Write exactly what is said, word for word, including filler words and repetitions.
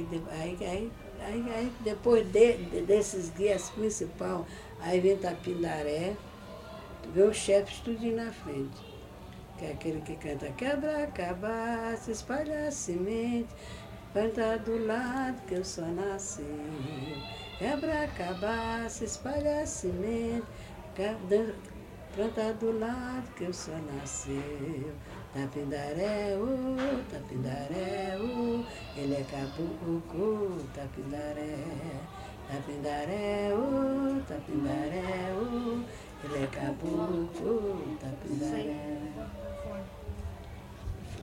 de- aí, aí, aí, aí depois de, de- desses guias principais, aí vem Tapindaré, vê os chefes tudinho na frente. Que é aquele que canta quebra, cabaça, espalha semente, planta do lado que o sol nasceu. Quebra, cabaça, espalha semente, ca- dan- planta do lado que o sol nasceu. Tapindaré, oh, Tapindaré, oh, ele é caboclo, Tapindaré. Tapindaré, oh, Tapindaré, oh, ele é caboclo, Tapindaré.